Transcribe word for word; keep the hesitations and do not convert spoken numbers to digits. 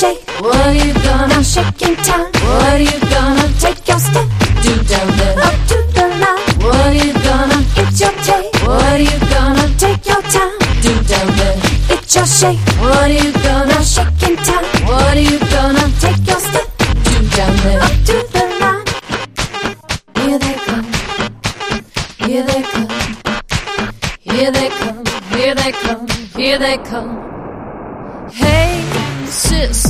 shake. What are you gonna shake in time? What are you gonna take your step? Do down there, up to the line. What are you gonna get your take? What are you gonna take your time? Do down there, it's your shake. What are you gonna shake in time? What are you gonna take your step? Do down there, up to the line. Here they come, here they come, here they come, here they come, here they come. Hey, sis,